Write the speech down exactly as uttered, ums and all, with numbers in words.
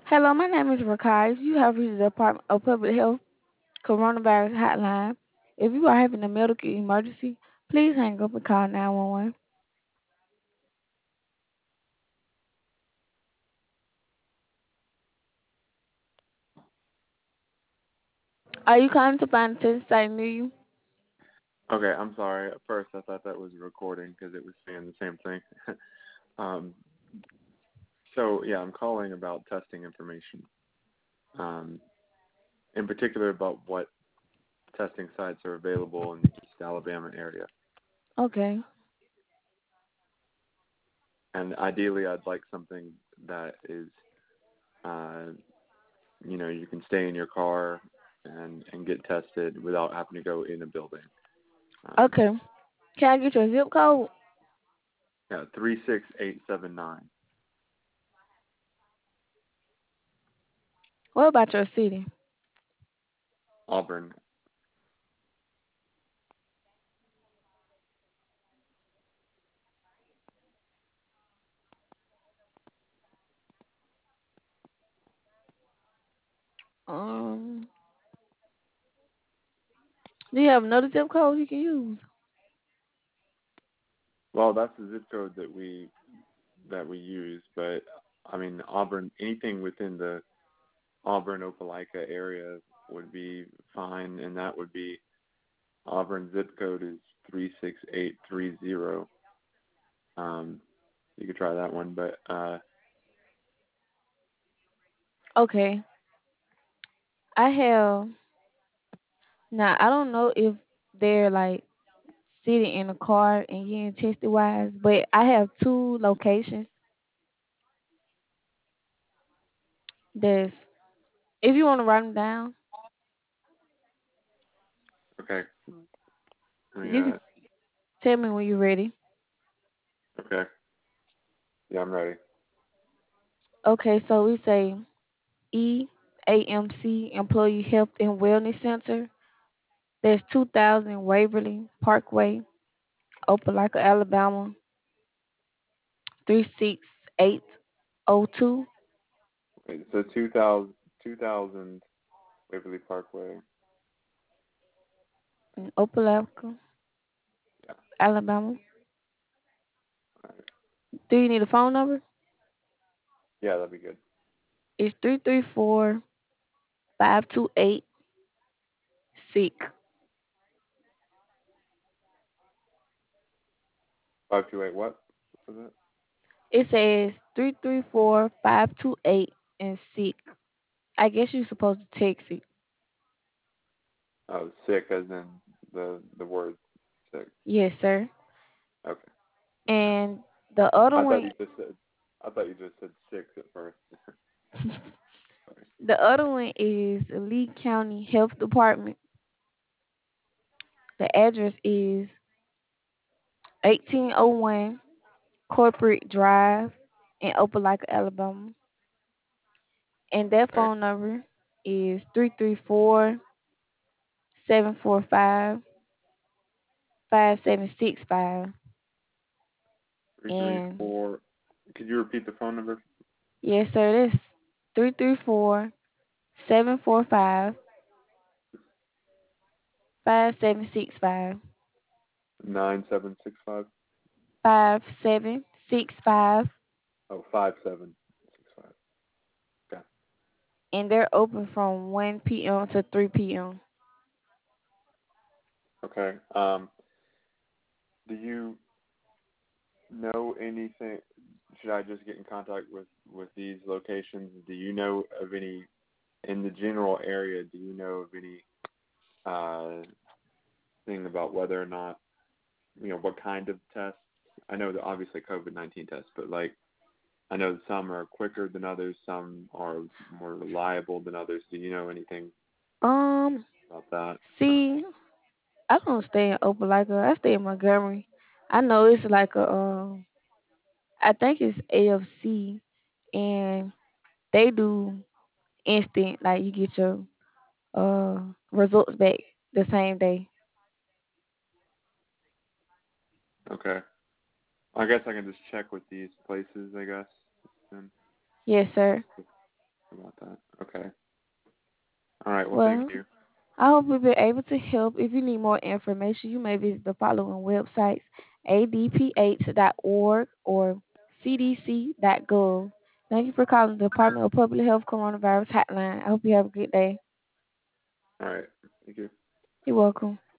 Hello, my name is Rakai. You have reached the Department of Public Health Coronavirus Hotline. If you are having a medical emergency, please hang up and call nine one one. Are you calling to find a test site near you? Okay, I'm sorry. At first, I thought that was a recording because it was saying the same thing. um, so yeah, I'm calling about testing information. Um, in particular, about what testing sites are available in the East Alabama area, Okay. and ideally, I'd like something that is, uh, you know, you can stay in your car and and get tested without having to go in a building. Um, Okay. Can I get your zip code? yeah, three six eight seven nine, What about your city? Auburn. Um, do you have another zip code you can use? Well, that's the zip code that we that we use, but I mean Auburn, anything within the Auburn Opelika area would be fine, and that would be Auburn zip code is three six eight three zero. Um, you could try that one, but uh, Okay. I have now. I don't know if they're like sitting in a car and getting tested wise, but I have two locations. There's if you want to write them down, okay, I mean, you can uh, tell me when you're ready. okay, yeah, I'm ready. Okay, so we say E A M C Employee Health and Wellness Center. That's two thousand Waverly Parkway, Opelika, Alabama, three six eight zero two. Okay, so two thousand two thousand Waverly Parkway. In Opelika, Yeah, Alabama. all right. Do you need a phone number? Yeah, that'd be good. It's three three four five two eight six. Five two eight. What was it? It says three three four five two eight and six. I guess you're supposed to text it. Oh, sick, as in the the word sick. Yes, sir. Okay. All right. And the other I thought one you just said I thought you just said six at first. Sorry. the other one is Lee County Health Department. The address is eighteen oh one Corporate Drive in Opelika, Alabama. And their Okay. phone number is three three four seven four five five seven six five. Three three And four. Could you repeat the phone number? yes, sir, that's three three four seven four five five seven six five Nine seven six five. five seven six five. Oh, five seven six five. Okay. And they're open from one p m to three p m. Okay. Um, do you know anything? Should I just get in contact with with these locations? Do you know of any in the general area? Do you know of any uh thing about whether or not you know what kind of tests? I know that obviously COVID nineteen tests, but like I know some are quicker than others, some are more reliable than others. Do you know anything Um, about that? see, I don't stay in Opelika. I stay in Montgomery. I know it's like a um, I think it's A F C, and they do instant. Like you get your uh results back the same day. Okay. I guess I can just check with these places, I guess. Then. Yes, sir. about that. Okay. All right. Well, thank Well, you. I hope we've been able to help. If you need more information, you may visit the following websites: a d p h dot org or c d c dot gov. Thank you for calling the Department of Public Health Coronavirus Hotline. I hope you have a good day. All right. Thank you. You're welcome.